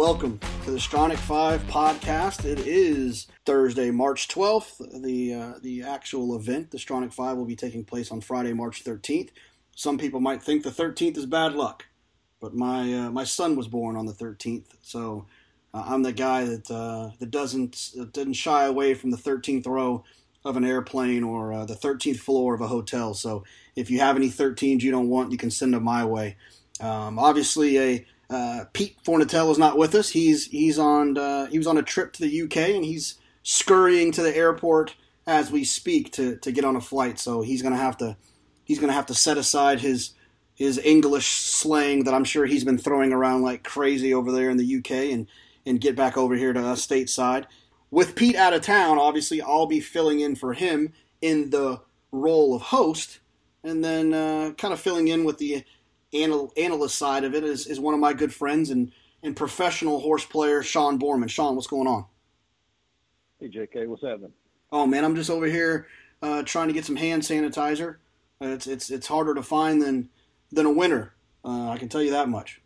welcome to the Stronach 5 podcast. It is Thursday, March 12th. The actual event, the Stronach 5, will be taking place on Friday, March 13th. Some people might think the 13th is bad luck, but my son was born on the 13th, so I'm the guy that doesn't shy away from the 13th row of an airplane or the 13th floor of a hotel. So if you have any 13s you don't want, you can send them my way. Obviously, Pete Fornatale is not with us. He was on a trip to the UK, and he's scurrying to the airport as we speak to get on a flight. So he's gonna have to set aside his English slang that I'm sure he's been throwing around like crazy over there in the UK and get back over here to us stateside. With Pete out of town, obviously I'll be filling in for him in the role of host, and then kind of filling in with the analyst side of it is one of my good friends and professional horse player, Sean Borman. Sean, what's going on? Hey, JK, what's happening? Oh, man, I'm just over here trying to get some hand sanitizer. It's harder to find than a winner. I can tell you that much.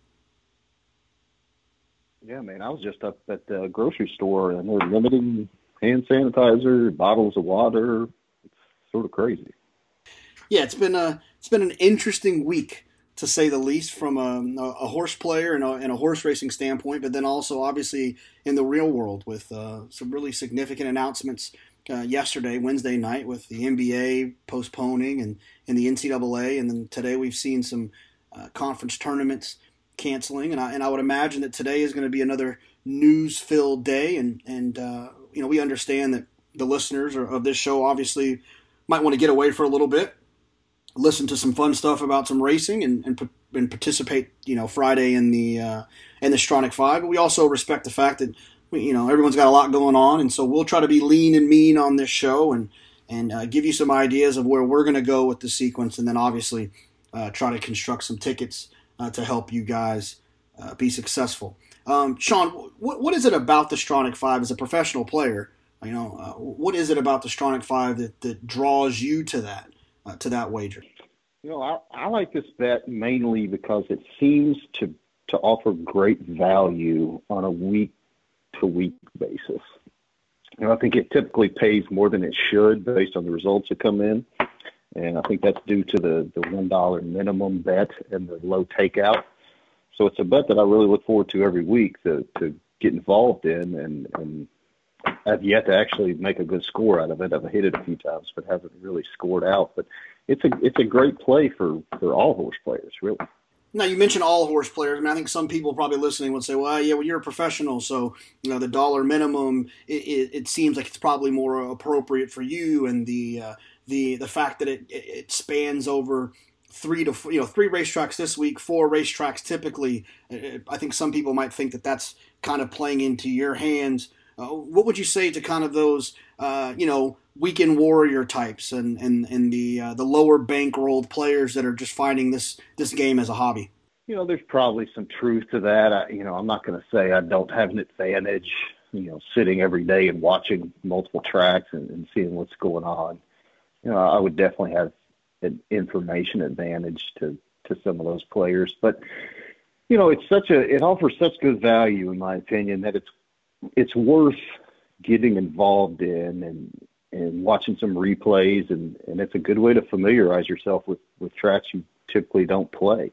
Yeah, man, I was just up at the grocery store, and they're limiting hand sanitizer, bottles of water. It's sort of crazy. Yeah, it's been an interesting week, to say the least, from a horse player and a horse racing standpoint, but then also obviously in the real world with some really significant announcements yesterday, Wednesday night, with the NBA postponing and the NCAA, and then today we've seen some conference tournaments canceling, and I would imagine that today is going to be another news-filled day, and we understand that the listeners of this show obviously might want to get away for a little bit, listen to some fun stuff about some racing, and participate, Friday in the Stronach 5. But we also respect the fact that everyone's got a lot going on, and so we'll try to be lean and mean on this show and give you some ideas of where we're going to go with the sequence, and then obviously try to construct some tickets to help you guys be successful. Sean, what is it about the Stronach 5 as a professional player? What is it about the Stronach 5 that draws you to that wager? I like this bet mainly because it seems to offer great value on a week-to-week basis. I think it typically pays more than it should based on the results that come in. And I think that's due to the $1 minimum bet and the low takeout. So it's a bet that I really look forward to every week to get involved in, and I've yet to actually make a good score out of it. I've hit it a few times, but haven't really scored out. But it's a great play for all horse players, really. Now, you mentioned all horse players. I mean, I think some people probably listening would say, well, you're a professional, so the dollar minimum, it seems like it's probably more appropriate for you, and the fact that it spans over three racetracks this week, 4 racetracks typically. I think some people might think that that's kind of playing into your hands. What would you say to kind of those weekend warrior types and the lower bankrolled players that are just finding this game as a hobby? There's probably some truth to that. I'm not going to say I don't have an advantage, sitting every day and watching multiple tracks and seeing what's going on. I would definitely have an information advantage to some of those players, but it offers such good value, in my opinion, that it's worth getting involved in and watching some replays, and it's a good way to familiarize yourself with tracks you typically don't play.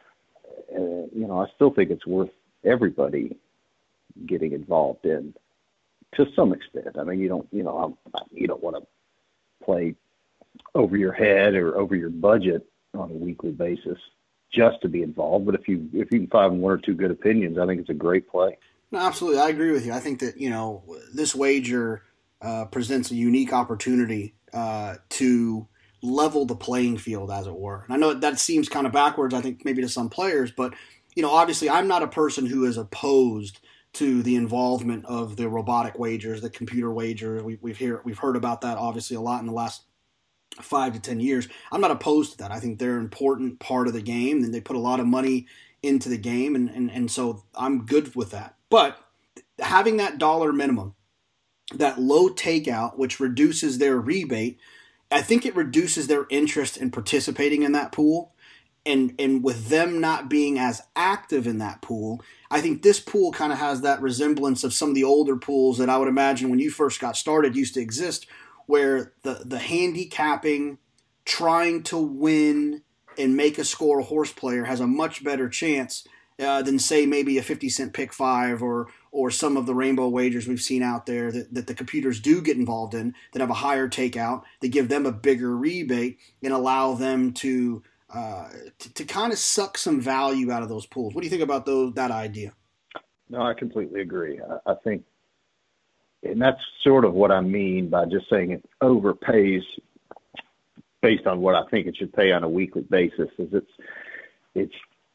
I still think it's worth everybody getting involved in to some extent. I mean, you don't want to play over your head or over your budget on a weekly basis just to be involved. But if you can find one or two good opinions, I think it's a great play. No, absolutely. I agree with you. I think that, this wager presents a unique opportunity to level the playing field, as it were. And I know that seems kind of backwards, I think, maybe to some players, but, obviously I'm not a person who is opposed to the involvement of the robotic wagers, the computer wagers. We've heard about that obviously a lot in the last 5 to 10 years. I'm not opposed to that. I think they're an important part of the game, and they put a lot of money into the game, and so I'm good with that. But having that dollar minimum, that low takeout, which reduces their rebate, I think it reduces their interest in participating in that pool. And with them not being as active in that pool, I think this pool kind of has that resemblance of some of the older pools that I would imagine when you first got started used to exist, where the handicapping, trying to win and make a score horse player has a much better chance than, say, maybe a 50-cent pick five or some of the rainbow wagers we've seen out there that the computers do get involved in that have a higher takeout, that give them a bigger rebate and allow them to kind of suck some value out of those pools. What do you think about that idea? No, I completely agree. I think, and that's sort of what I mean by just saying it overpays based on what I think it should pay on a weekly basis. Is it's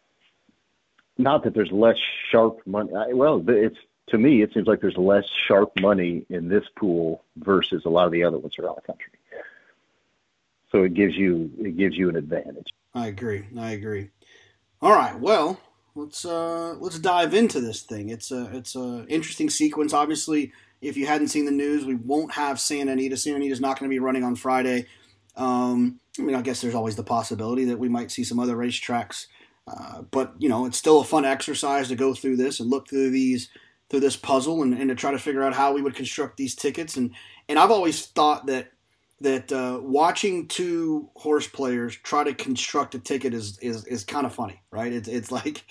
not that there's less sharp money. Well, to me, it seems like there's less sharp money in this pool versus a lot of the other ones around the country. So it gives you an advantage. I agree. All right. Well, let's dive into this thing. It's a interesting sequence. Obviously, if you hadn't seen the news, we won't have Santa Anita. Santa Anita's not going to be running on Friday. I guess there's always the possibility that we might see some other racetracks. But it's still a fun exercise to go through this and look through this puzzle and to try to figure out how we would construct these tickets. And I've always thought that watching two horse players try to construct a ticket is kind of funny, right? It's like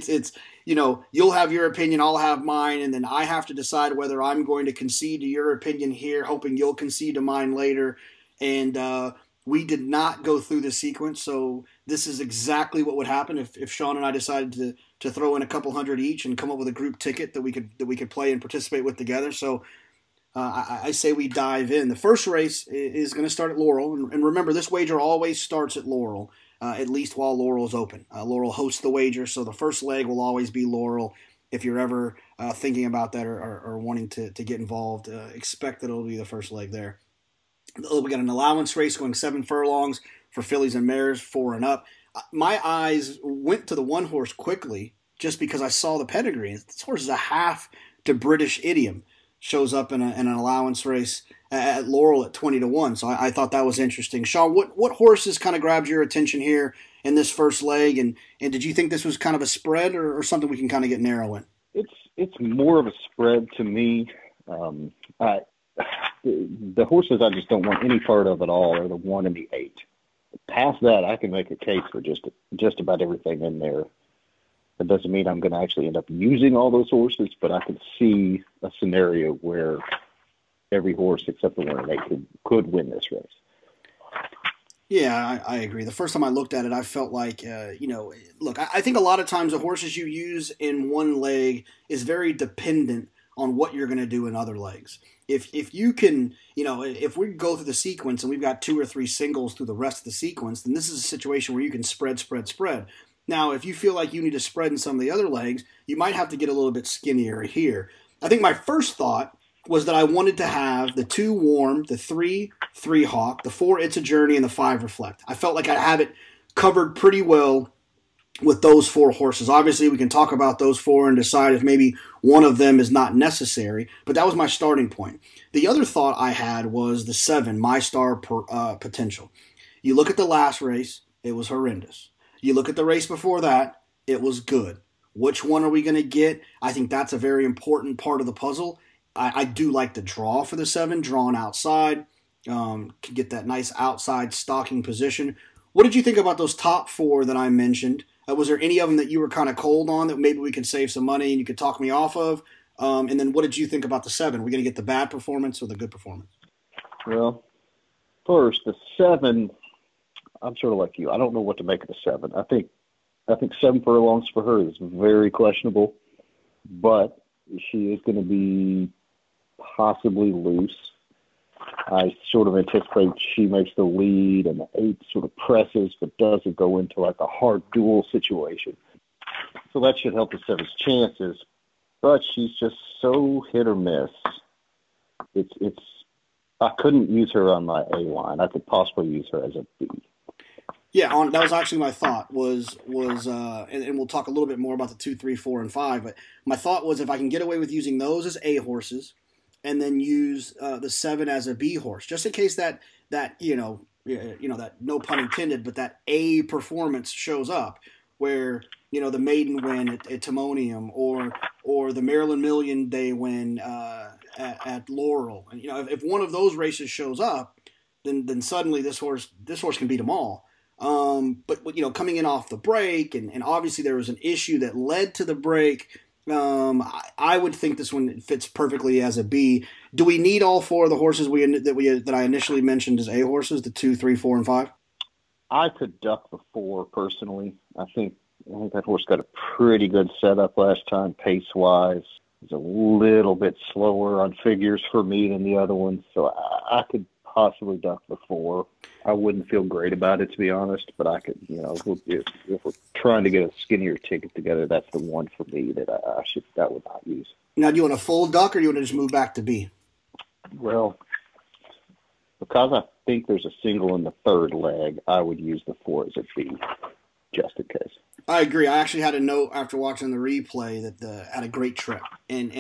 you'll have your opinion, I'll have mine, and then I have to decide whether I'm going to concede to your opinion here, hoping you'll concede to mine later. And we did not go through the sequence, so this is exactly what would happen if Sean and I decided to throw in a couple hundred each and come up with a group ticket that we could play and participate with together. So I say we dive in. The first race is going to start at Laurel, and remember, this wager always starts at Laurel, at least while Laurel is open. Laurel hosts the wager, so the first leg will always be Laurel. If you're ever thinking about that or wanting to get involved, expect that it'll be the first leg there. We got an allowance race going 7 furlongs for fillies and mares 4 and up. My eyes went to the one horse quickly just because I saw the pedigree. This horse is a half to British Idiom. Shows up in an allowance race at Laurel at 20-1. So I thought that was interesting. Sean, what horses kind of grabbed your attention here in this first leg? And did you think this was kind of a spread or something we can kind of get narrow in? It's more of a spread to me. The horses I just don't want any part of at all are the 1 and the 8. Past that, I can make a case for just about everything in there. That doesn't mean I'm going to actually end up using all those horses, but I can see a scenario where every horse except the 1 and 8 could win this race. Yeah, I agree. The first time I looked at it, I felt like, look, I think a lot of times the horses you use in one leg is very dependent on what you're going to do in other legs. If you can, if we go through the sequence and we've got 2 or 3 singles through the rest of the sequence, then this is a situation where you can spread. Now, if you feel like you need to spread in some of the other legs, you might have to get a little bit skinnier here. I think my first thought was that I wanted to have the 2 Warm, the 3 Hawk, the 4 It's a Journey, and the 5 Reflect. I felt like I have it covered pretty well with those 4 horses. Obviously, we can talk about those 4 and decide if maybe one of them is not necessary, but that was my starting point. The other thought I had was the 7, My Star Potential. You look at the last race, it was horrendous. You look at the race before that, it was good. Which one are we going to get? I think that's a very important part of the puzzle. I do like the draw for the 7, drawn outside. Can get that nice outside stalking position. What did you think about those top 4 that I mentioned? Was there any of them that you were kind of cold on that maybe we could save some money and you could talk me off of? And then what did you think about the 7? Are we going to get the bad performance or the good performance? Well, first, the 7, I'm sort of like you. I don't know what to make of the 7. I think 7 furlongs for her is very questionable, but she is going to be possibly loose. I sort of anticipate she makes the lead and the 8 sort of presses but doesn't go into like a hard duel situation. So that should help the 7's chances, but she's just so hit or miss. I couldn't use her on my A line. I could possibly use her as a B. Yeah, that was actually my thought was and we'll talk a little bit more about the 2, 3, 4, and 5, but my thought was if I can get away with using those as A horses and then use the 7 as a B horse, just in case that that no pun intended, but that A performance shows up where, the maiden win at Timonium or the Maryland Million Day win at Laurel. And, if one of those races shows up, then suddenly this horse can beat them all. But coming in off the break, and obviously there was an issue that led to the break. I would think this one fits perfectly as a B. Do we need all four of the horses that I initially mentioned as A horses, the 2, 3, 4, and 5? I could duck the 4 personally. I think that horse got a pretty good setup last time, pace-wise. It's a little bit slower on figures for me than the other ones, so I could possibly duck the 4. I wouldn't feel great about it, to be honest, but I could, if we're trying to get a skinnier ticket together, that's the one for me that I would not use. Now, do you want a full duck or do you want to just move back to B? Well, because I think there's a single in the third leg, I would use the 4 as a B, just in case. I agree. I actually had a note after watching the replay that had a great trip. And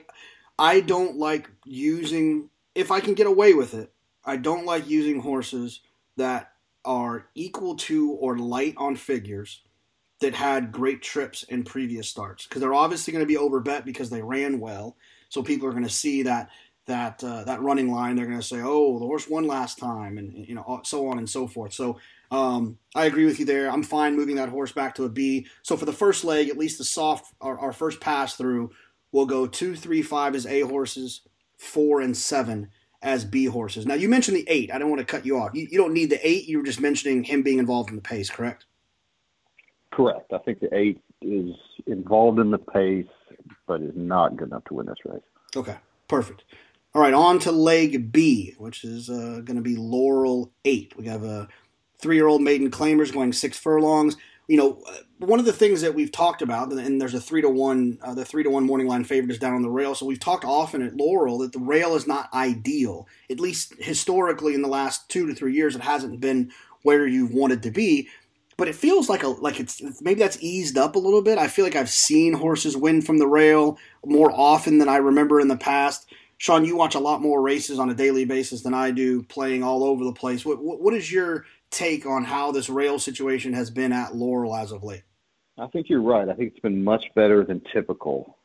I don't like using, if I can get away with it, I don't like using horses that are equal to or light on figures that had great trips in previous starts, because they're obviously going to be overbet because they ran well. So people are going to see that running line. They're going to say, "Oh, the horse won last time," and so on and so forth. So I agree with you there. I'm fine moving that horse back to a B. So for the first leg, at least our first pass through, we'll go 2, 3, 5 as A horses, 4 and 7 as B horses. Now, you mentioned the 8. I don't want to cut you off. You don't need the 8. You were just mentioning him being involved in the pace, correct? Correct. I think the 8 is involved in the pace, but is not good enough to win this race. Okay, perfect. All right, on to leg B, which is going to be Laurel 8. We have a 3-year-old maiden claimers going 6 furlongs. One of the things that we've talked about, and there's a 3-1, the 3-1 morning line favorite is down on the rail. So we've talked often at Laurel that the rail is not ideal. At least historically in the last 2 to 3 years, it hasn't been where you wanted to be. But it feels like it's maybe that's eased up a little bit. I feel like I've seen horses win from the rail more often than I remember in the past. Sean, you watch a lot more races on a daily basis than I do, playing all over the place. What is your take on how this rail situation has been at Laurel as of late? I think you're right. I think it's been much better than typical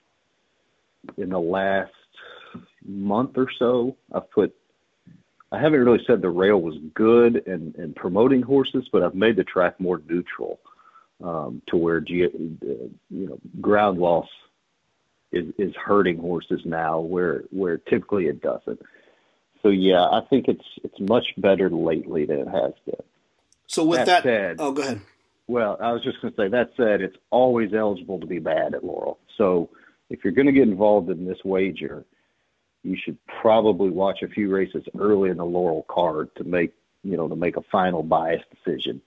in the last month or so. I haven't really said the rail was good in promoting horses, but I've made the track more neutral to where ground loss is hurting horses now, where typically it doesn't. So yeah, I think it's much better lately than it has been. So with that said, oh, go ahead. Well, I was just going to say, that said, it's always eligible to be bad at Laurel. So if you're going to get involved in this wager, you should probably watch a few races early in the Laurel card to make a final biased decision.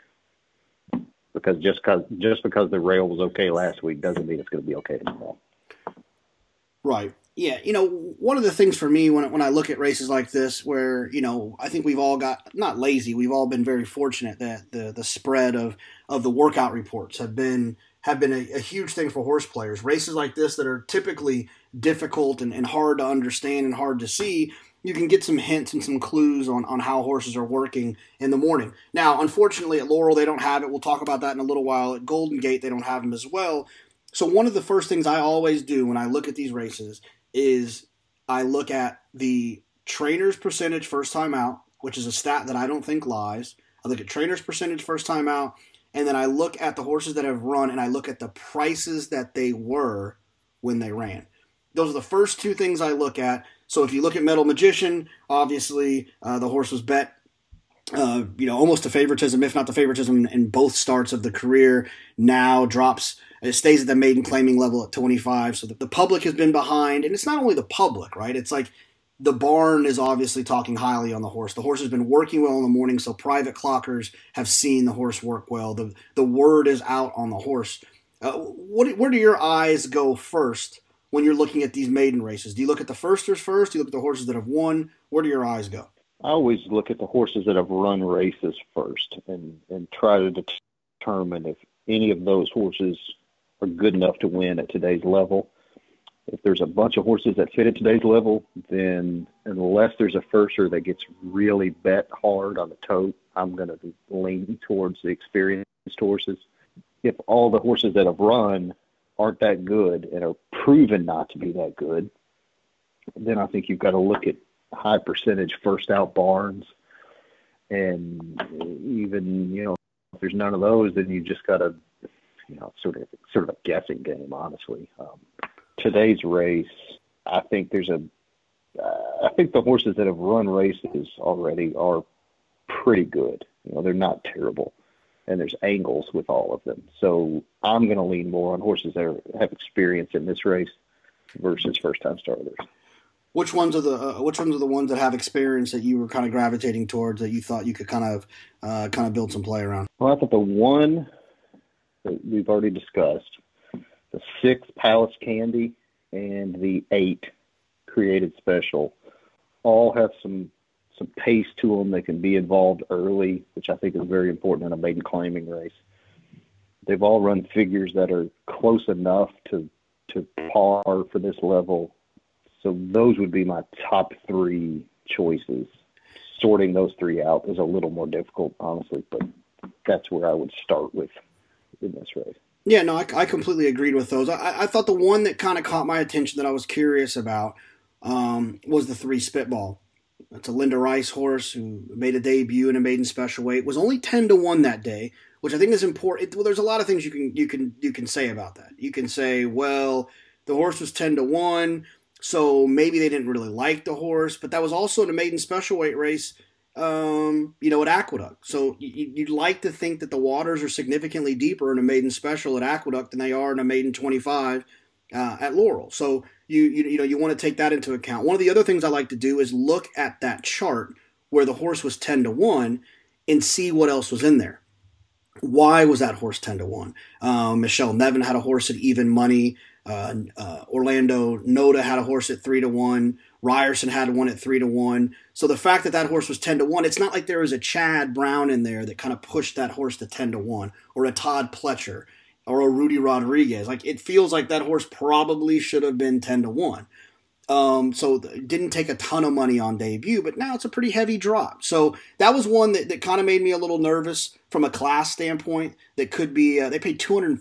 Because just because the rail was okay last week doesn't mean it's going to be okay tomorrow. Right. Yeah, one of the things for me when I look at races like this where, I think we've all got, not lazy, we've all been very fortunate that the spread of the workout reports have been a huge thing for horse players. Races like this that are typically difficult and hard to understand and hard to see, you can get some hints and some clues on how horses are working in the morning. Now, unfortunately, at Laurel, they don't have it. We'll talk about that in a little while. At Golden Gate, they don't have them as well. So one of the first things I always do when I look at these races is I look at the trainer's percentage first time out, which is a stat that I don't think lies. I look at trainer's percentage first time out, and then I look at the horses that have run, and I look at the prices that they were when they ran. Those are the first two things I look at. So if you look at Metal Magician, obviously the horse was bet almost to favoritism, if not the favoritism in both starts of the career. Now drops, it stays at the maiden claiming level at 25. So the public has been behind, and it's not only the public, right? It's like the barn is obviously talking highly on the horse. The horse has been working well in the morning, so private clockers have seen the horse work well. The word is out on the horse. Where do your eyes go first when you're looking at these maiden races? Do you look at the firsters first? Do you look at the horses that have won? Where do your eyes go? I always look at the horses that have run races first and try to determine if any of those horses are good enough to win at today's level. If there's a bunch of horses that fit at today's level, then unless there's a firster that gets really bet hard on the tote, I'm going to lean towards the experienced horses. If all the horses that have run aren't that good and are proven not to be that good, then I think you've got to look at high percentage first out barns. And even, if there's none of those, then you just got to, sort of a guessing game, honestly. Today's race, I think the horses that have run races already are pretty good. They're not terrible, and there's angles with all of them. So I'm going to lean more on horses that have experience in this race versus first-time starters. Which ones are the ones that have experience that you were kind of gravitating towards that you thought you could kind of build some play around? Well, I thought the one that we've already discussed, the 6 Palace Candy and the 8 Created Special, all have some pace to them. They can be involved early, which I think is very important in a maiden claiming race. They've all run figures that are close enough to par for this level. So those would be my top 3 choices. Sorting those 3 out is a little more difficult, honestly, but that's where I would start with in this race. Yeah, no, I completely agreed with those. I thought the one that kind of caught my attention that I was curious about was the 3 Spitball. It's a Linda Rice horse who made a debut in a maiden special weight. Was only 10-1 that day, which I think is important. Well, there's a lot of things you can say about that. You can say, well, the horse was 10-1. So maybe they didn't really like the horse, but that was also in a maiden special weight race, at Aqueduct. So you'd like to think that the waters are significantly deeper in a maiden special at Aqueduct than they are in a maiden 25 at Laurel. So you want to take that into account. One of the other things I like to do is look at that chart where the horse was 10-1 and see what else was in there. Why was that horse 10-1? Michelle Nevin had a horse at even money. Orlando Noda had a horse at 3-1. Ryerson had one at 3-1. So the fact that horse was 10-1, it's not like there was a Chad Brown in there that kind of pushed that horse to 10-1, or a Todd Pletcher, or a Rudy Rodriguez. Like, it feels like that horse probably should have been 10-1. So it didn't take a ton of money on debut, but now it's a pretty heavy drop. So that was one that kind of made me a little nervous from a class standpoint. That could be, they paid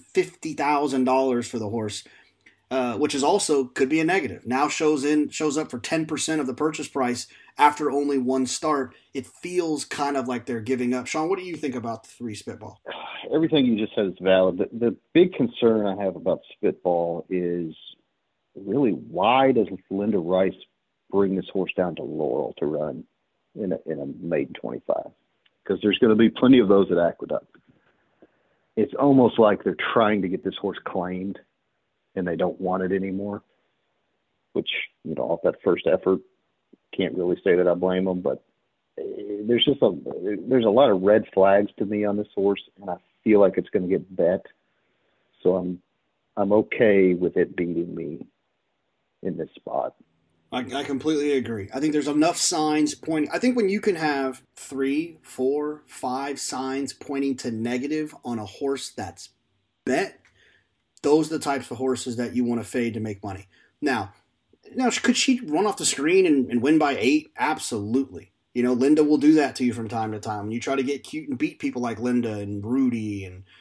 $250,000 for the horse. Which is also could be a negative. Now shows up for 10% of the purchase price after only one start. It feels kind of like they're giving up. Sean, what do you think about the 3 Spitball? Everything you just said is valid. The big concern I have about Spitball is really, why does Linda Rice bring this horse down to Laurel to run in a maiden 25? Because there's going to be plenty of those at Aqueduct. It's almost like they're trying to get this horse claimed, and they don't want it anymore, which, off that first effort, can't really say that I blame them, but there's a lot of red flags to me on this horse, and I feel like it's going to get bet. So I'm okay with it beating me in this spot. I completely agree. I think there's enough signs pointing. I think when you can have 3, 4, 5 signs pointing to negative on a horse that's bet, those are the types of horses that you want to fade to make money. Now, could she run off the screen and win by 8? Absolutely. Linda will do that to you from time to time. When you try to get cute and beat people like Linda and Rudy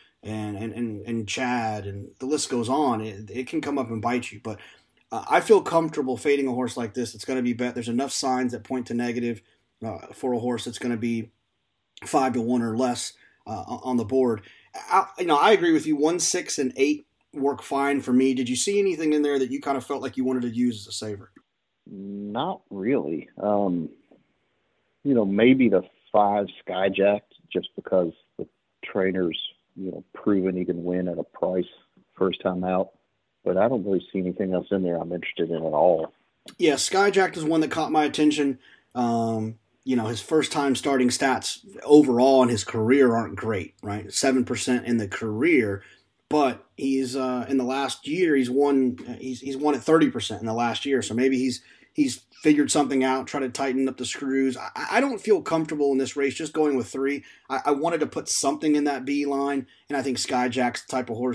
and Chad, and the list goes on, it can come up and bite you. But I feel comfortable fading a horse like this. It's going to be bet. There's enough signs that point to negative for a horse that's going to be 5-1 or less on the board. I agree with you. 1, 6, and 8 work fine for me. Did you see anything in there that you kind of felt like you wanted to use as a saver? Not really. Maybe the 5 Skyjack, just because the trainer's, proven he can win at a price first time out. But I don't really see anything else in there I'm interested in at all. Yeah, Skyjack is one that caught my attention. His first time starting stats overall in his career aren't great, right? 7% in the career. But he's in the last year he's won at 30% in the last year. So maybe he's figured something out, try to tighten up the screws. I don't feel comfortable in this race just going with 3. I wanted to put something in that B line, and I think Skyjack's the type of horse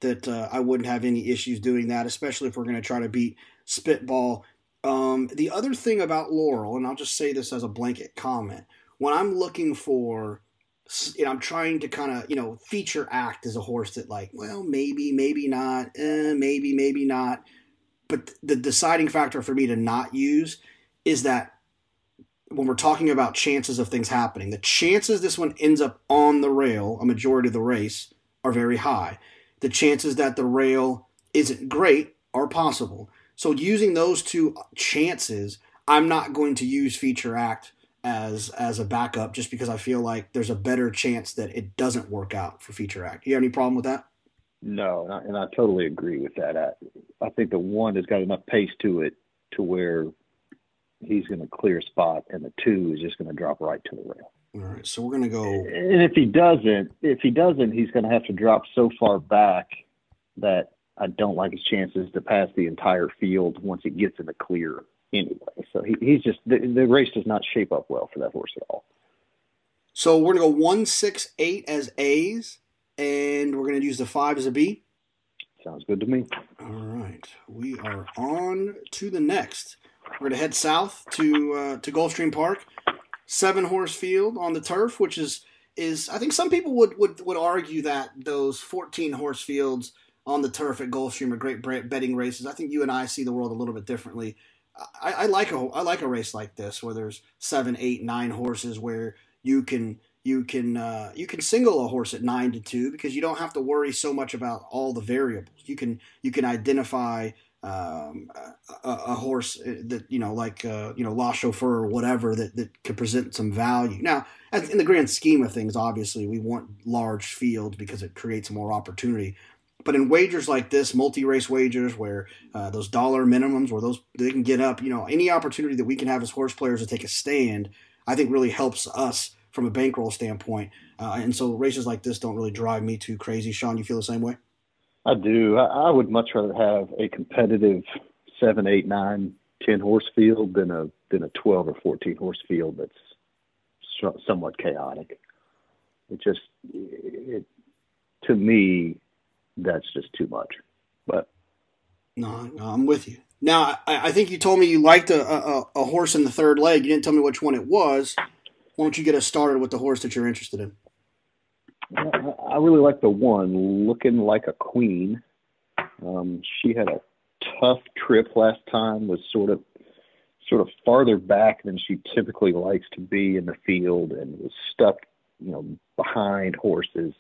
that I wouldn't have any issues doing that, especially if we're going to try to beat Spitball. The other thing about Laurel, and I'll just say this as a blanket comment, when I'm looking for, I'm trying to kind of, feature act as a horse that like, well, maybe, maybe not, maybe not. But the deciding factor for me to not use is that when we're talking about chances of things happening, the chances this one ends up on the rail, a majority of the race, are very high. The chances that the rail isn't great are possible. So using those two chances, I'm not going to use feature act as a backup just because I feel like there's a better chance that it doesn't work out for feature act. You have any problem with that? No, and I totally agree with that. I think the one has got enough pace to it to where he's going to clear a spot, and the two is just going to drop right to the rail. All right, so we're going to go. And if he doesn't, he's going to have to drop so far back that I don't like his chances to pass the entire field once it gets in the clear anyway. So he's just the race does not shape up well for that horse at all. So we're going to go 1, 6, 8 as A's, and we're going to use the 5 as a B. Sounds good to me. All right, we are on to the next. We're going to head south to Gulfstream Park, 7-horse field on the turf, which is I think some people would argue that those 14-horse fields on the turf at Gulfstream are great betting races. I think you and I see the world a little bit differently. I like a race like this where there's 7, 8, 9 horses where you can single a horse at 9-2 because you don't have to worry so much about all the variables. You can identify a horse that like La Chauffeur or whatever that could present some value. Now, in the grand scheme of things, obviously we want large fields because it creates more opportunity. But in wagers like this, multi-race wagers where those dollar minimums, where they can get up, any opportunity that we can have as horse players to take a stand, I think really helps us from a bankroll standpoint. And so races like this don't really drive me too crazy. Sean, you feel the same way? I do. I would much rather have a competitive 7, 8, 9, 10 horse field than a 12 or 14 horse field that's somewhat chaotic. To me, that's just too much. But no, I'm with you. Now, I think you told me you liked a horse in the third leg. You didn't tell me which one it was. Why don't you get us started with the horse that you're interested in? I really like the one, Looking Like a Queen. She had a tough trip last time, was sort of farther back than she typically likes to be in the field, and was stuck, behind horses.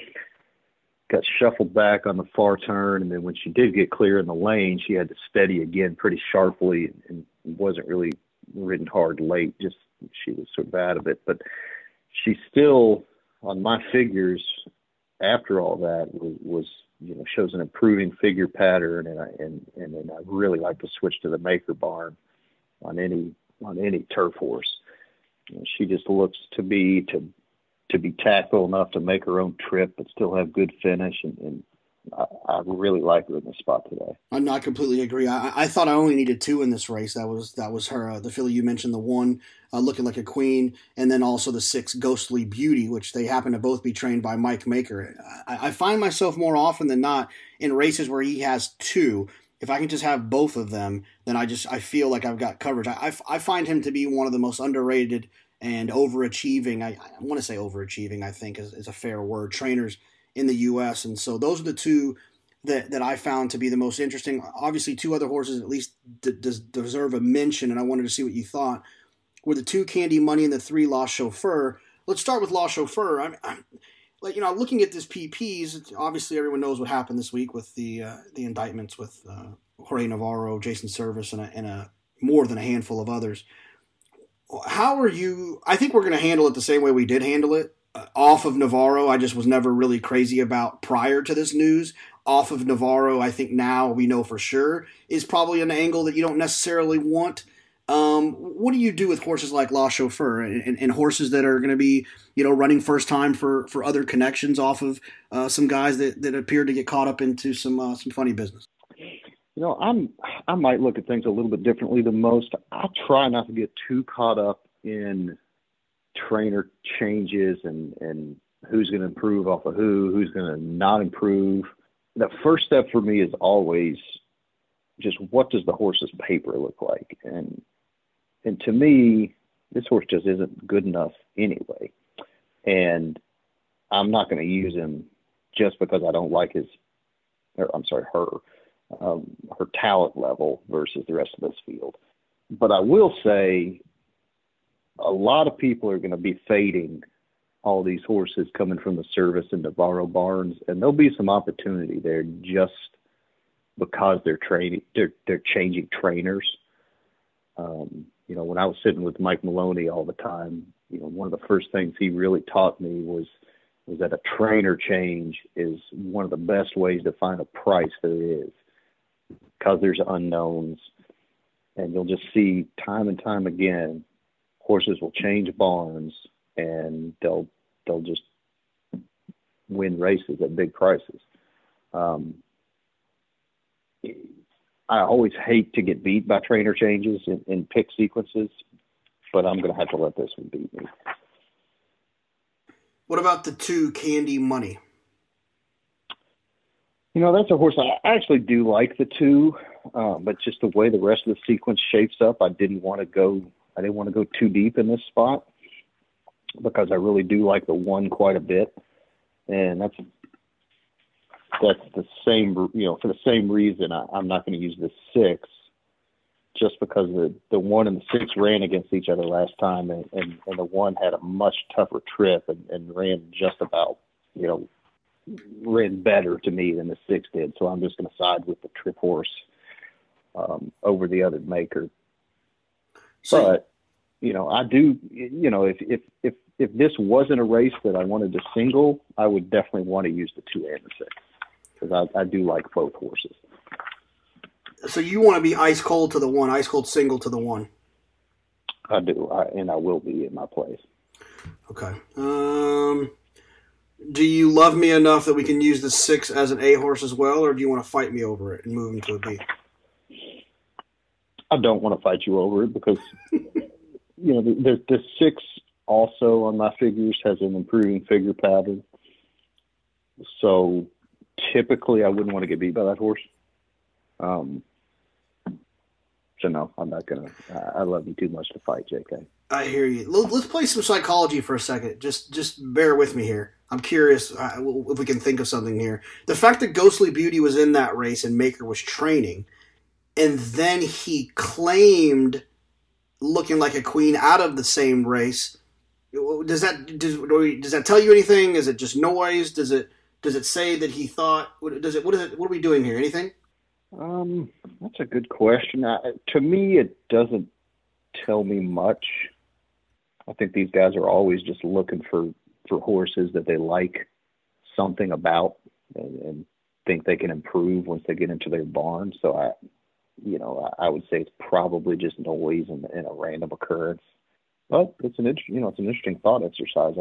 Got shuffled back on the far turn, and then when she did get clear in the lane, she had to steady again pretty sharply, and wasn't really ridden hard late. Just she was sort of out of it, but she still, on my figures, after all that, was shows an improving figure pattern, and I really like to switch to the Maker barn on any turf horse. She just looks to be tactful enough to make her own trip, but still have good finish, and I really like her in this spot today. I completely agree. I thought I only needed 2 in this race. That was her, the filly you mentioned, the 1 Looking Like a Queen, and then also the 6 Ghostly Beauty, which they happen to both be trained by Mike Maker. I find myself more often than not in races where he has 2. If I can just have both of them, then I feel like I've got coverage. I find him to be one of the most underrated and overachieving. I want to say overachieving, I think is a fair word, trainers in the U.S. And so those are the 2 that I found to be the most interesting. Obviously, 2 other horses at least deserve a mention, and I wanted to see what you thought. Were the 2 Candy Money and the 3 La Chauffeur. Let's start with La Chauffeur. I'm looking at this PPs, obviously everyone knows what happened this week with the indictments with Jorge Navarro, Jason Servis, and a more than a handful of others. How are you? I think we're going to handle it the same way we did handle it. Off of Navarro, I just was never really crazy about prior to this news. Off of Navarro, I think now we know for sure is probably an angle that you don't necessarily want. What do you do with horses like La Chauffeur and horses that are going to be, running first time for other connections off of some guys that appear to get caught up into some funny business? I might look at things a little bit differently than most. I try not to get too caught up in trainer changes and who's going to improve off of who's going to not improve. the first step for me is always just what does the horse's paper look like? And to me, this horse just isn't good enough anyway. And I'm not going to use him just because I don't like her talent level versus the rest of this field. But I will say a lot of people are going to be fading all these horses coming from the service and Navarro barns, and there'll be some opportunity there just because they're changing trainers. When I was sitting with Mike Maloney all the time, one of the first things he really taught me was that a trainer change is one of the best ways to find a price there is, because there's unknowns. And you'll just see time and time again, horses will change barns and they'll just win races at big prices. I always hate to get beat by trainer changes in pick sequences, but I'm going to have to let this one beat me. What about the 2 Candy Money? That's a horse I actually do like the 2, but just the way the rest of the sequence shapes up, I didn't want to go too deep in this spot because I really do like the 1 quite a bit, and that's the same. For the same reason, I'm not going to use the 6, just because the 1 and the 6 ran against each other last time, and the 1 had a much tougher trip and ran just about ran better to me than the 6 did. So I'm just going to side with the trip horse over the other maker. But I do. If this wasn't a race that I wanted to single, I would definitely want to use the 2 and the 6 because I do like both horses. So you want to be ice cold to the 1, ice cold single to the 1. I do, and I will be in my place. Okay. Do you love me enough that we can use the 6 as an A horse as well, or do you want to fight me over it and move him to a B? I don't want to fight you over it because, the 6 also on my figures has an improving figure pattern. So typically I wouldn't want to get beat by that horse. So no, I'm not going to. I love you too much to fight, JK. I hear you. Let's play some psychology for a second. Just bear with me here. I'm curious if we can think of something here. The fact that Ghostly Beauty was in that race and Maker was training, and then he claimed looking like a queen out of the same race. Does that tell you anything? Is it just noise? Does it say that he thought? What is it? What are we doing here? Anything? That's a good question. To me, it doesn't tell me much. I think these guys are always just looking for horses that they like something about and think they can improve once they get into their barn. So I would say it's probably just noise and a random occurrence. But it's an interesting thought exercise.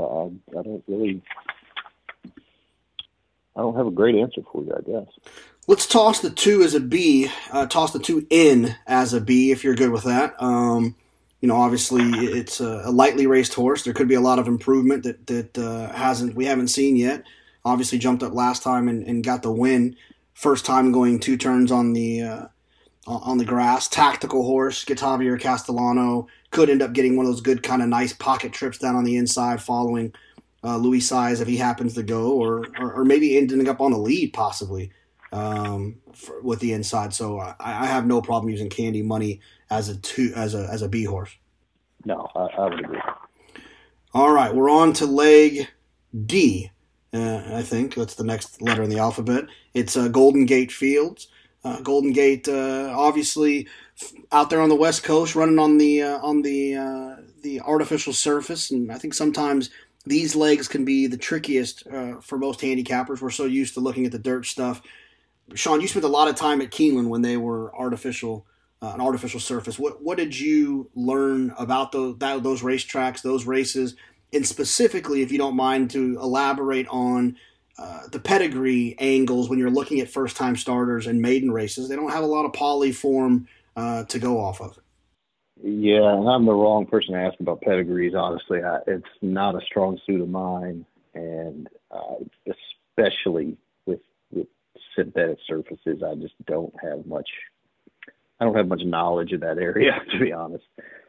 I don't have a great answer for you, I guess. Let's toss the 2 as a B. Toss the 2 in as a B if you're good with that. Obviously it's a lightly raced horse. There could be a lot of improvement that we haven't seen yet. Obviously jumped up last time and got the win. First time going 2 turns on the grass. Tactical horse. Getavier Castellano could end up getting one of those good kind of nice pocket trips down on the inside following Luis Saez if he happens to go, or maybe ending up on the lead possibly with the inside. So I have no problem using Candy Money as a B horse. No, I would agree. All right, we're on to leg D. I think that's the next letter in the alphabet. It's Golden Gate Fields. Golden Gate, obviously, out there on the West Coast, running on the artificial surface, and I think sometimes these legs can be the trickiest for most handicappers. We're so used to looking at the dirt stuff. Sean, you spent a lot of time at Keeneland when they were an artificial surface. What did you learn about those racetracks, those races, and specifically, if you don't mind, to elaborate on the pedigree angles when you're looking at first-time starters and maiden races? They don't have a lot of poly form to go off of. Yeah, and I'm the wrong person to ask about pedigrees, honestly. It's not a strong suit of mine, and especially with synthetic surfaces. I just don't have much. I don't have much knowledge of that area, to be honest.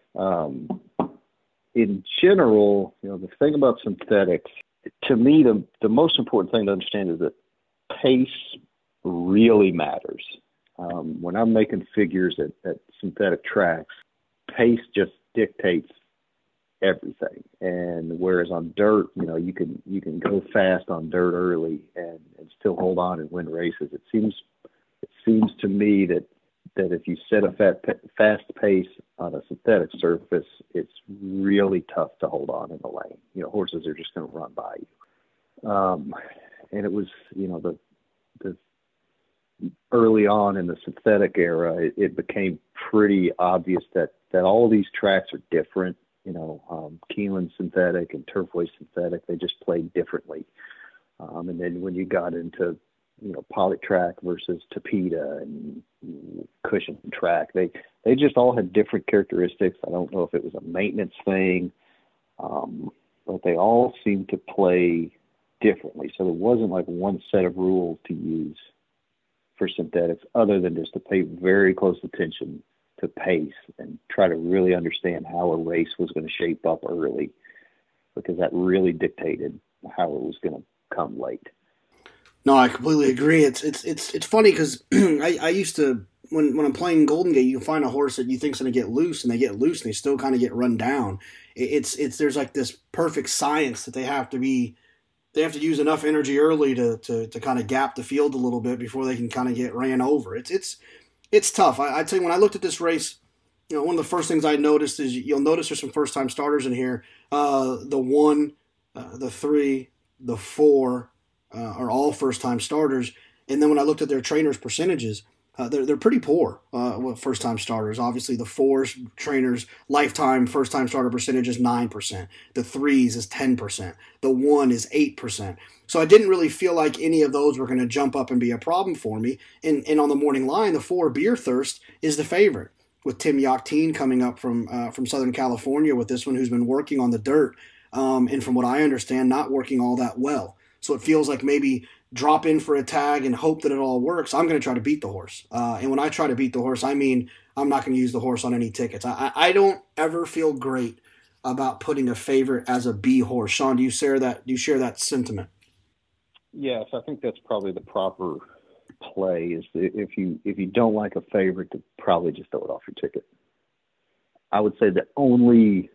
In general, the thing about synthetics, to me, the most important thing to understand is that pace really matters. When I'm making figures at synthetic tracks, pace just dictates everything. And whereas on dirt, you can go fast on dirt early and still hold on and win races. It seems to me that if you set a fast pace on a synthetic surface, it's really tough to hold on in the lane. Horses are just going to run by you. And it was, the early on in the synthetic era, it became pretty obvious that all of these tracks are different. Keeneland synthetic and Turfway synthetic, they just played differently. And then when you got into, Polytrack versus Tapeta and Cushion track, they just all had different characteristics. I don't know if it was a maintenance thing, but they all seemed to play differently. So there wasn't like one set of rules to use for synthetics other than just to pay very close attention to pace and try to really understand how a race was going to shape up early, because that really dictated how it was going to come late. No, I completely agree. It's funny because I used to, when I'm playing Golden Gate, you can find a horse that you think's going to get loose, and they get loose, and they still kind of get run down. There's like this perfect science that they have to use enough energy early to kind of gap the field a little bit before they can kind of get ran over. It's tough. I tell you, when I looked at this race, one of the first things I noticed is you'll notice there's some first-time starters in here. The 1, the 3, the 4 are all first-time starters. And then when I looked at their trainers' percentages, they're pretty poor with first-time starters. Obviously, the 4's trainers' lifetime first-time starter percentage is 9%. The 3's is 10%. The 1 is 8%. So I didn't really feel like any of those were going to jump up and be a problem for me. And on the morning line, the 4 Beer Thirst is the favorite, with Tim Yachtine coming up from Southern California with this one, who's been working on the dirt. And from what I understand, not working all that well. So it feels like maybe drop in for a tag and hope that it all works. I'm going to try to beat the horse. And when I try to beat the horse, I mean I'm not going to use the horse on any tickets. I don't ever feel great about putting a favorite as a B horse. Sean, do you share that sentiment? Yes, I think that's probably the proper play. Is if you don't like a favorite, to probably just throw it off your ticket. I would say the only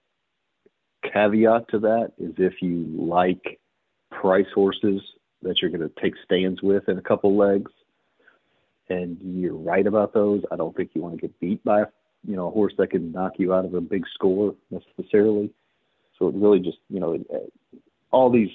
caveat to that is if you like price horses that you're going to take stands with in a couple legs, and you're right about those. I don't think you want to get beat by a horse that can knock you out of a big score necessarily. So it really just, all these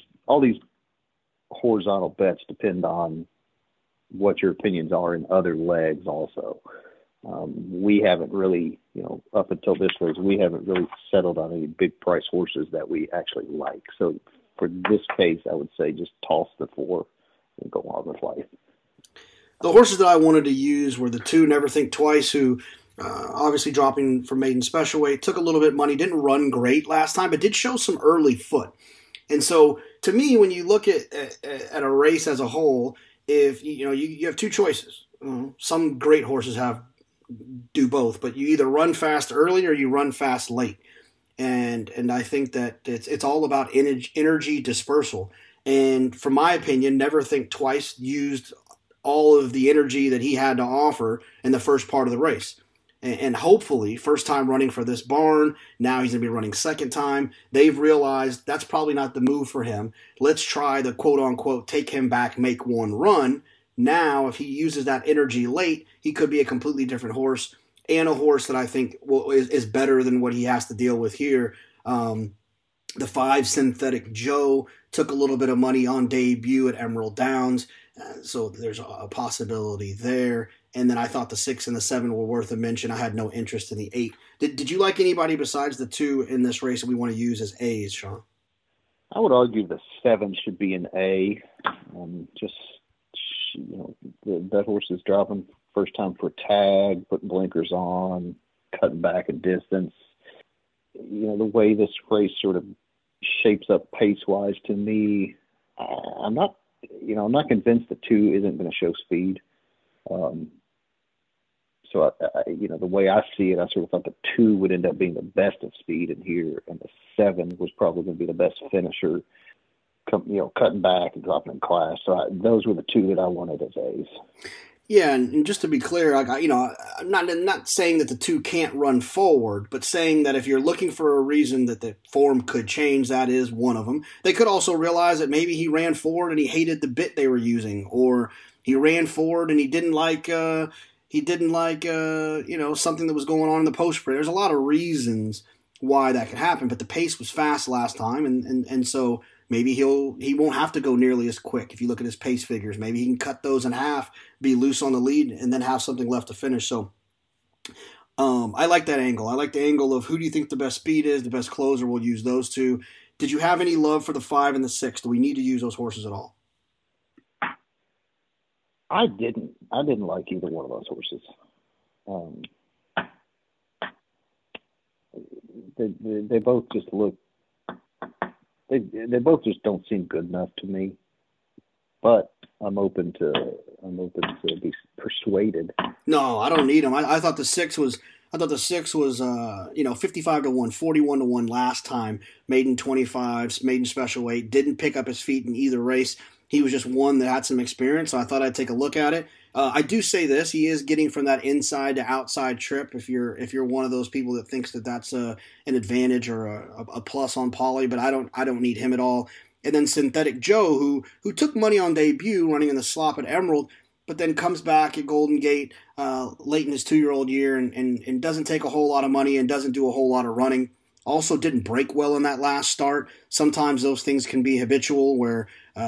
horizontal bets depend on what your opinions are in other legs also. We haven't really, up until this race, we haven't really settled on any big price horses that we actually like. So for this case, I would say just toss the 4 and go on with life. The horses that I wanted to use were the 2 Never Think Twice, who obviously dropping from maiden special weight, took a little bit of money, didn't run great last time, but did show some early foot. And so to me, when you look at a race as a whole, if you have 2 choices. Some great horses do both, but you either run fast early or you run fast late. And I think that it's all about energy dispersal. And from my opinion, Never Think Twice used all of the energy that he had to offer in the first part of the race. And hopefully, first time running for this barn, now he's going to be running second time. They've realized that's probably not the move for him. Let's try the quote-unquote take him back, make one run. Now, if he uses that energy late, he could be a completely different horse, and a horse that I think is better than what he has to deal with here. The 5 Synthetic Joe took a little bit of money on debut at Emerald Downs, so there's a possibility there. And then I thought the 6 and the 7 were worth a mention. I had no interest in the 8. Did you like anybody besides the 2 in this race that we want to use as A's, Sean? I would argue the 7 should be an A. That horse is dropping first time for tag, putting blinkers on, cutting back a distance. The way this race sort of shapes up pace-wise to me, I'm not I'm not convinced the 2 isn't going to show speed. So, the way I see it, I sort of thought the 2 would end up being the best of speed in here, and the 7 was probably going to be the best finisher, cutting back and dropping in class. So those were the 2 that I wanted as A's. Yeah, and just to be clear, I'm not saying that the 2 can't run forward, but saying that if you're looking for a reason that the form could change, that is one of them. They could also realize that maybe he ran forward and he hated the bit they were using, or he ran forward and he didn't like something that was going on in the post sprint. There's a lot of reasons why that could happen, but the pace was fast last time, and so maybe he won't have to go nearly as quick. If you look at his pace figures, maybe he can cut those in half, be loose on the lead, and then have something left to finish. So I like that angle. I like the angle of who do you think the best speed is, the best closer. We'll use those 2. Did you have any love for the 5 and the 6? Do we need to use those horses at all? I didn't like either one of those horses. They both just look. They both just don't seem good enough to me. But I'm open to be persuaded. No, I don't need them. I thought the 6 was. 55 to 1, 41 to 1 last time. Maiden 25s, maiden special weight. Didn't pick up his feet in either race. He was just one that had some experience, so I thought I'd take a look at it. I do say this: he is getting from that inside to outside trip. If you're one of those people that thinks that that's an advantage or a plus on Pauly, but I don't need him at all. And then Synthetic Joe, who took money on debut running in the slop at Emerald, but then comes back at Golden Gate late in his 2-year-old year and doesn't take a whole lot of money and doesn't do a whole lot of running. Also didn't break well in that last start. Sometimes those things can be habitual where,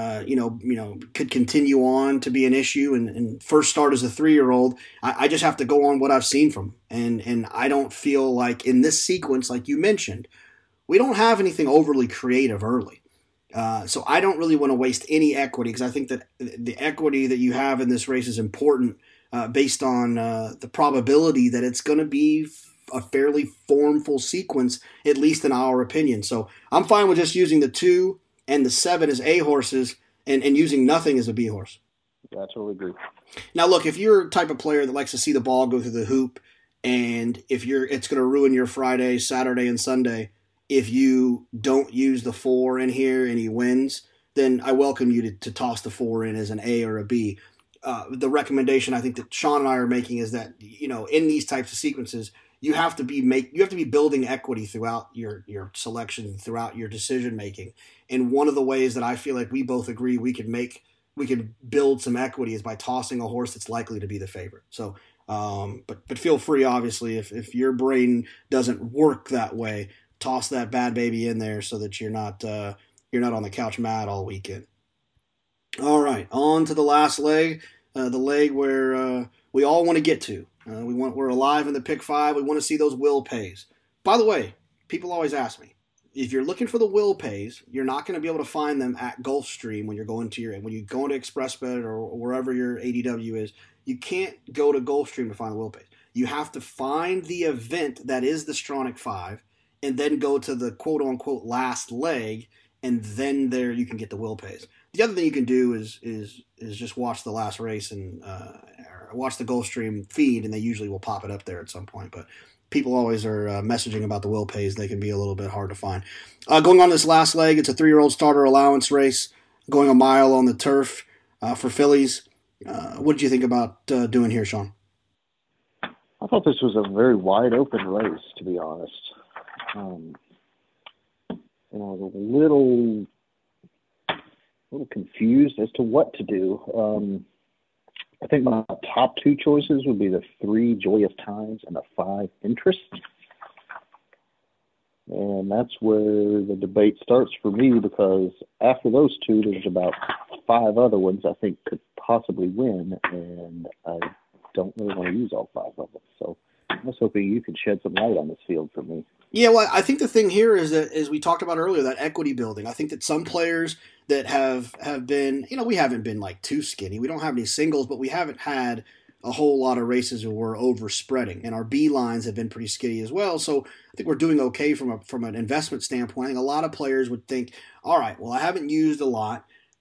could continue on to be an issue. And first start as a 3-year-old, I just have to go on what I've seen from him. And I don't feel like in this sequence, like you mentioned, we don't have anything overly creative early. So I don't really want to waste any equity because I think that the equity that you have in this race is important based on the probability that it's going to be a fairly formful sequence, at least in our opinion. So I'm fine with just using the 2 and the 7 as A horses and using nothing as a B horse. Yeah, I totally agree. Now, look, if you're a type of player that likes to see the ball go through the hoop, and it's going to ruin your Friday, Saturday, and Sunday if you don't use the 4 in here and he wins, then I welcome you to toss the 4 in as an A or a B. The recommendation I think that Sean and I are making is that, in these types of sequences, you have to be building equity throughout your selection, throughout your decision making. And one of the ways that I feel like we both agree we can build some equity is by tossing a horse that's likely to be the favorite. So, but feel free, obviously, if your brain doesn't work that way, toss that bad baby in there so that you're not on the couch mad all weekend. All right, on to the last leg, the leg where we all want to get to. We're alive in the pick 5. We want to see those will pays. By the way, people always ask me, if you're looking for the will pays, you're not going to be able to find them at Gulfstream when you go into ExpressBet or wherever your ADW is. You can't go to Gulfstream to find the will pays. You have to find the event that is the Stronach 5 and then go to the quote-unquote last leg, and then there you can get the will pays. The other thing you can do is just watch the last race and watch the Gulfstream feed, and they usually will pop it up there at some point. But people always are messaging about the will pays. They can be a little bit hard to find. Going on this last leg, it's a 3-year-old starter allowance race, going a mile on the turf for fillies. What did you think about doing here, Sean? I thought this was a very wide open race, to be honest. I was a little confused as to what to do. I think my top 2 choices would be the 3 Joyous Times and the 5 Interest. And that's where the debate starts for me, because after those 2, there's about 5 other ones I think could possibly win, and I don't really want to use all 5 of them. So I was hoping you could shed some light on this field for me. Yeah, well, I think the thing here is that, as we talked about earlier, that equity building. I think that some players that have been, we haven't been like too skinny. We don't have any singles, but we haven't had a whole lot of races where we're overspreading, and our B lines have been pretty skinny as well. So I think we're doing okay from an investment standpoint. I think a lot of players would think, all right, well, I haven't used a lot.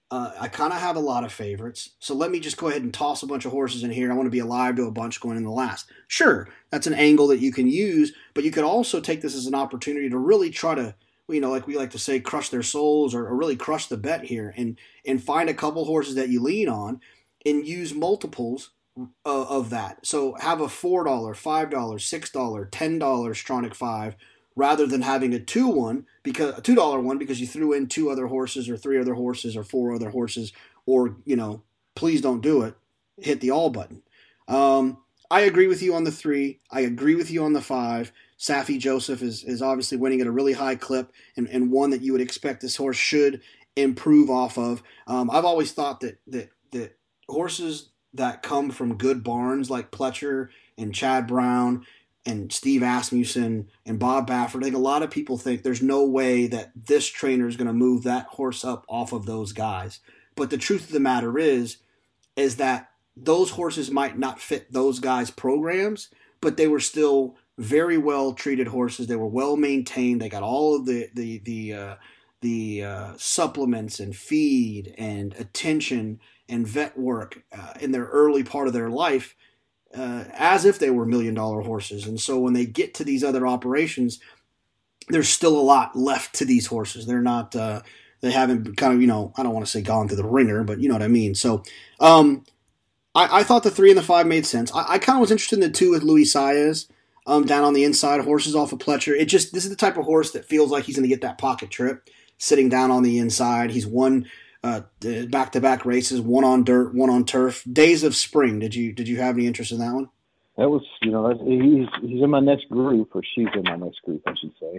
I kind of have a lot of favorites. So let me just go ahead and toss a bunch of horses in here. I want to be alive to a bunch going in the last. Sure, that's an angle that you can use, but you could also take this as an opportunity to really try to, like we like to say, crush their souls or really crush the bet here and find a couple horses that you lean on and use multiples of that. So have a $4, $5, $6, $10 Stronach 5 rather than having a $2 one because you threw in 2 other horses or 3 other horses or 4 other horses, or please don't do it. Hit the all button. I agree with you on the 3. I agree with you on the 5. Saffie Joseph is obviously winning at a really high clip and one that you would expect this horse should improve off of. I've always thought that horses that come from good barns like Pletcher and Chad Brown and Steve Asmussen and Bob Baffert, I think a lot of people think there's no way that this trainer is going to move that horse up off of those guys. But the truth of the matter is that those horses might not fit those guys' programs, but they were still very well treated horses. They were well maintained. They got all of the supplements and feed and attention and vet work in their early part of their life, as if they were $1 million horses. And so when they get to these other operations, there's still a lot left to these horses. They're not, they haven't kind of, I don't want to say gone through the ringer, but you know what I mean. So I thought the 3 and the 5 made sense. I kind of was interested in the 2 with Luis Saez down on the inside, horses off of Pletcher. This is the type of horse that feels like he's going to get that pocket trip sitting down on the inside. He's won back-to-back races, one on dirt, one on turf. Days of Spring. Did you have any interest in that one? That was, he's in my next group, or she's in my next group, I should say.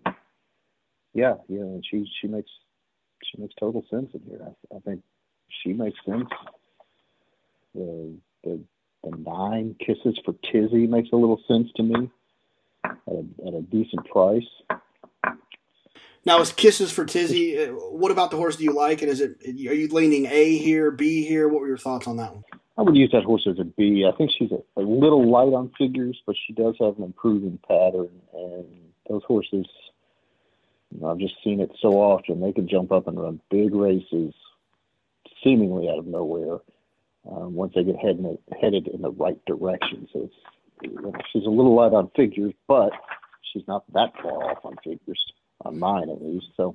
And she makes total sense in here. I think she makes sense. The 9 Kisses for Tizzy makes a little sense to me at a decent price. Now, is Kisses for Tizzy, what about the horse do you like? And are you leaning A here, B here? What were your thoughts on that one? I would use that horse as a B. I think she's a little light on figures, but she does have an improving pattern. And those horses, I've just seen it so often. They can jump up and run big races seemingly out of nowhere once they get headed in the right direction. So she's a little light on figures, but she's not that far off on figures. On mine, at least. So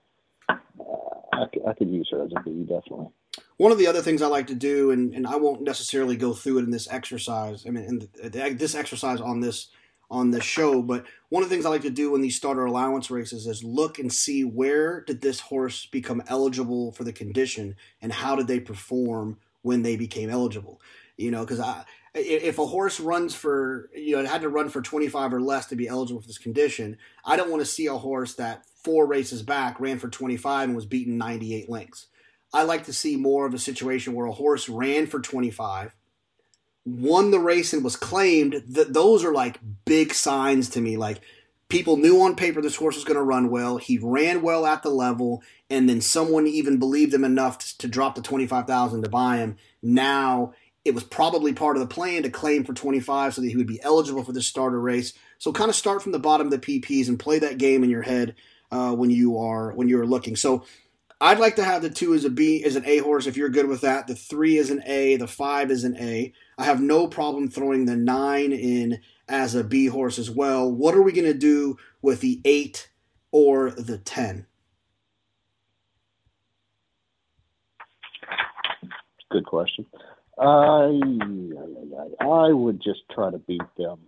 I could use her as a B, definitely. One of the other things I like to do, and I won't necessarily go through it in this exercise, this exercise on this show, but one of the things I like to do in these starter allowance races is look and see where did this horse become eligible for the condition and how did they perform when they became eligible. Because if a horse runs for, it had to run for 25 or less to be eligible for this condition, I don't want to see a horse that 4 races back ran for 25 and was beaten 98 lengths. I like to see more of a situation where a horse ran for 25, won the race and was claimed. Those are like big signs to me. Like people knew on paper this horse was going to run well. He ran well at the level, and then someone even believed him enough to drop the $25,000 to buy him. Now it was probably part of the plan to claim for 25 so that he would be eligible for this starter race. So kind of start from the bottom of the PPs and play that game in your head when you're looking. So I'd like to have the 2 as a B, as an A horse if you're good with that. The 3 is an A. The 5 is an A. I have no problem throwing the 9 in as a B horse as well. What are we going to do with the 8 or the 10? Good question. I would just try to beat them.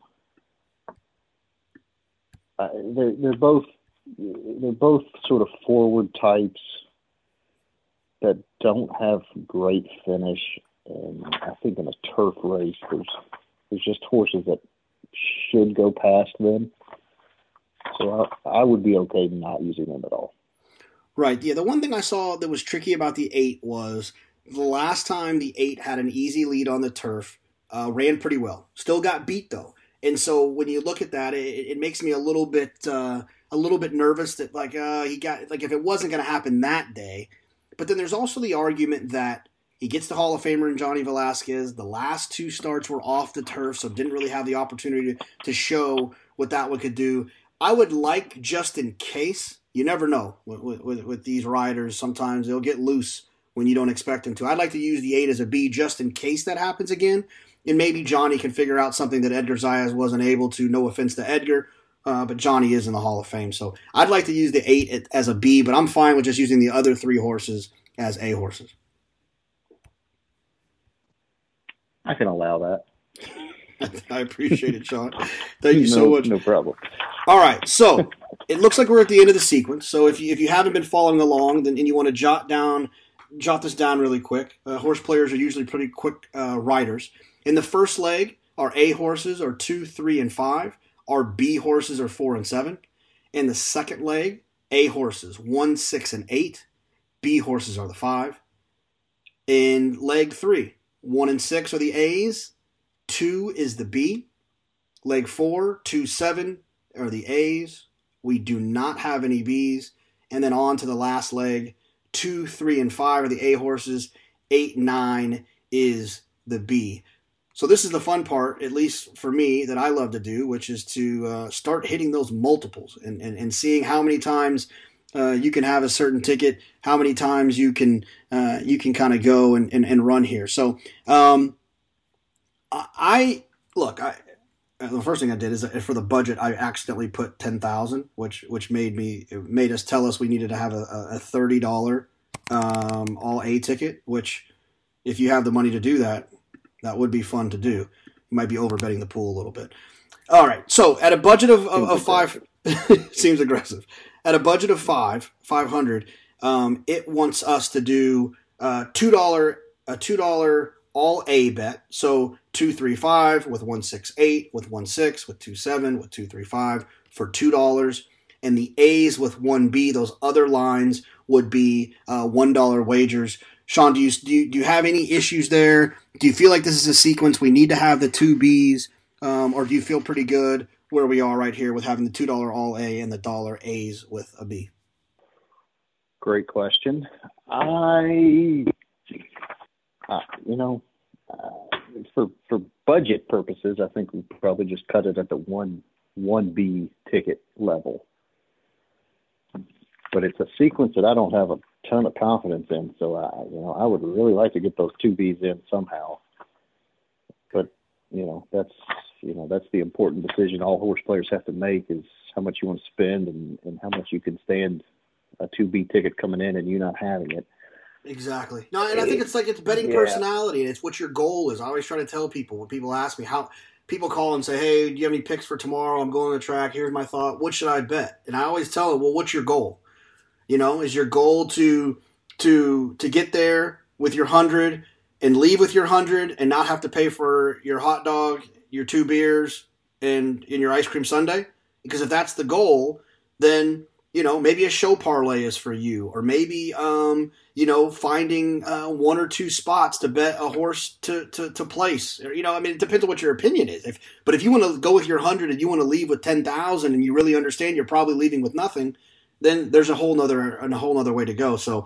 They're both sort of forward types that don't have great finish, and I think in a turf race, there's just horses that should go past them. So I would be okay not using them at all. Right. Yeah. The one thing I saw that was tricky about the 8 was the last time the 8 had an easy lead on the turf, ran pretty well. Still got beat though, and so when you look at that, it makes me a little bit nervous that he got if it wasn't going to happen that day. But then there's also the argument that he gets the Hall of Famer in Johnny Velasquez. The last 2 starts were off the turf, so didn't really have the opportunity to show what that one could do. I would like, just in case, you never know with these riders, sometimes they'll get loose when you don't expect him to. I'd like to use the 8 as a B just in case that happens again. And maybe Johnny can figure out something that Edgar Zayas wasn't able to. No offense to Edgar, but Johnny is in the Hall of Fame. So I'd like to use the 8 as a B, but I'm fine with just using the other 3 horses as A horses. I can allow that. I appreciate it, Sean. Thank you so much. No problem. All right, so it looks like we're at the end of the sequence. So if you haven't been following along, then and you want to jot this down really quick. Horse players are usually pretty quick riders. In the first leg, our A horses are 2, 3, and 5. Our B horses are 4 and 7. In the second leg, A horses 1, 6, and 8. B horses are the 5. In leg 3, 1 and 6 are the A's. 2 is the B. Leg 4, 2, 7 are the A's. We do not have any B's. And then on to the last leg, 2, 3, and 5 are the A horses. 8, 9 is the B. So this is the fun part, at least for me, that I love to do, which is to start hitting those multiples and seeing how many times you can have a certain ticket, how many times you can kind of go and run here. So the first thing I did is for the budget, I accidentally put 10,000, which made us tell us we needed to have a $30 all A ticket, which if you have the money to do that, that would be fun to do. You might be overbetting the pool a little bit. All right. So at a budget of 5, seems aggressive. At a budget of 500, it wants us to do $2 all A bet. So 2, 3, 5 with 1, 6, 8 with 1, 6 with 2, 7 with 2, 3, 5 for $2. And the A's with 1B, those other lines would be $1 wagers. Sean, do you have any issues there? Do you feel like this is a sequence we need to have the 2 B's, or do you feel pretty good where we are right here with having the $2 all A and the $1 A's with a B? Great question. For budget purposes, I think we probably just cut it at the 1B ticket level. But it's a sequence that I don't have a ton of confidence in, so I would really like to get those 2 Bs in somehow. But that's the important decision all horse players have to make, is how much you want to spend and how much you can stand a 2B ticket coming in and you not having it. Exactly. No, and I think it's betting personality, and it's what your goal is. I always try to tell people when people ask me how. People call and say, "Hey, do you have any picks for tomorrow? I'm going to the track. Here's my thought. What should I bet?" And I always tell them, "Well, what's your goal? Is your goal to get there with your 100 and leave with your 100 and not have to pay for your hot dog, your 2 beers, and your ice cream sundae? Because if that's the goal, then maybe a show parlay is for you, or maybe finding 1 or 2 spots to bet a horse to place. Or, it depends on what your opinion is. But if you want to go with your 100 and you want to leave with 10,000 and you really understand you're probably leaving with nothing, then there's a whole nother way to go. So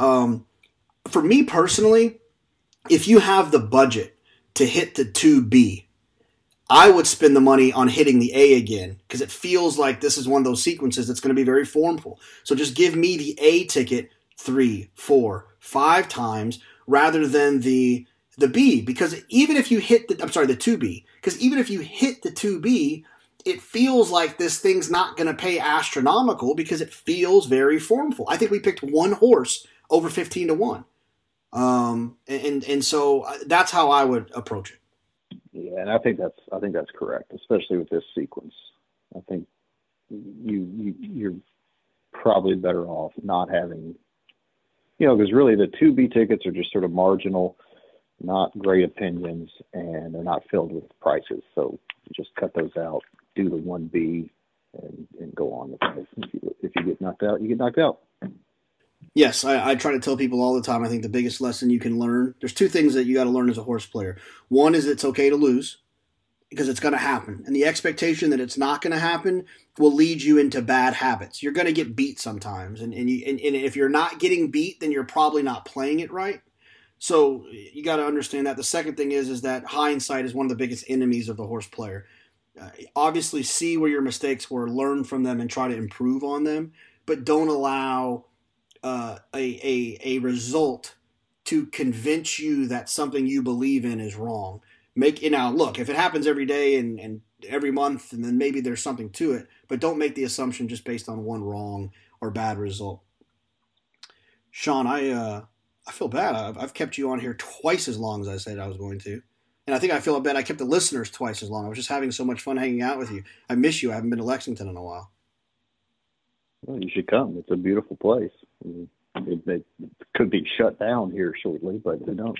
for me personally, if you have the budget to hit the 2B, I would spend the money on hitting the A again, because it feels like this is one of those sequences that's going to be very formful. So just give me the A ticket 3, 4, 5 times rather than the B, because even if you hit the 2B, because even if you hit the 2B, it feels like this thing's not going to pay astronomical because it feels very formful. I think we picked one horse over 15 to 1. And so that's how I would approach it. Yeah, and I think that's correct, especially with this sequence. I think you're probably better off not having, because really the 2B tickets are just sort of marginal, not great opinions, and they're not filled with prices. So just cut those out, do the 1B, and go on with it. If you get knocked out, you get knocked out. Yes, I try to tell people all the time, I think the biggest lesson you can learn, there's 2 things that you got to learn as a horse player. One is it's okay to lose, because it's going to happen. And the expectation that it's not going to happen will lead you into bad habits. You're going to get beat sometimes. And if you're not getting beat, then you're probably not playing it right. So you got to understand that. The second thing is that hindsight is one of the biggest enemies of the horse player. Obviously, see where your mistakes were, learn from them, and try to improve on them. But don't allow a result to convince you that something you believe in is wrong. Look, if it happens every day and every month, and then maybe there's something to it, but don't make the assumption just based on one wrong or bad result. Sean, I feel bad. I've kept you on here twice as long as I said I was going to. And I think I feel bad I kept the listeners twice as long. I was just having so much fun hanging out with you. I miss you. I haven't been to Lexington in a while. Well, you should come. It's a beautiful place. It could be shut down here shortly, but they don't.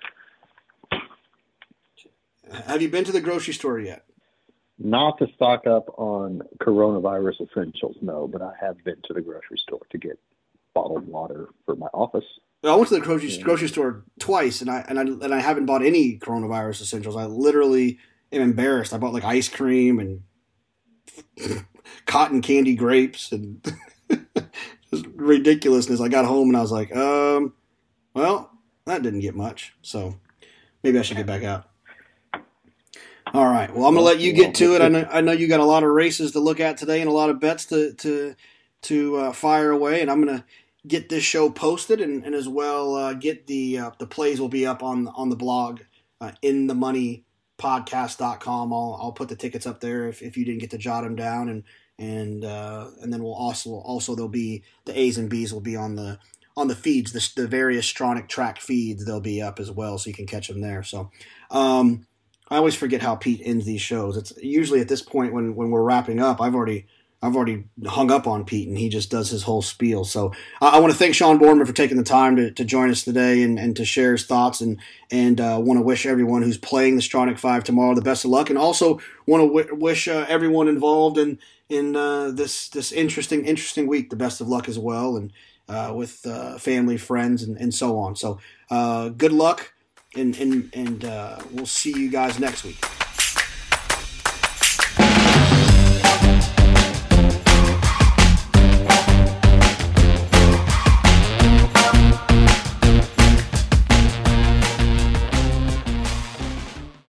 Have you been to the grocery store yet? Not to stock up on coronavirus essentials, no, but I have been to the grocery store to get bottled water for my office. I went to the grocery store twice, and I haven't bought any coronavirus essentials. I literally am embarrassed. I bought like ice cream and cotton candy grapes and just ridiculousness. I got home and I was like, well, that didn't get much. So maybe I should get back out. All right. Well, I'm going to let you get to it. I know you got a lot of races to look at today and a lot of bets to fire away, and I'm going to get this show posted and as well get the plays will be up on the blog inthemoneypodcast.com. I'll put the tickets up there if you didn't get to jot them down, and then we'll also there'll be the A's and B's will be on the feeds, the various Stronach track feeds. They'll be up as well, so you can catch them there. So I always forget how Pete ends these shows. It's usually at this point when we're wrapping up, I've already hung up on Pete, and he just does his whole spiel. So I want to thank Sean Boardman for taking the time to join us today and to share his thoughts, and want to wish everyone who's playing the Stronach 5 tomorrow the best of luck, and also want to wish everyone involved in this interesting week the best of luck as well, and with family, friends, and so on. So good luck, and we'll see you guys next week.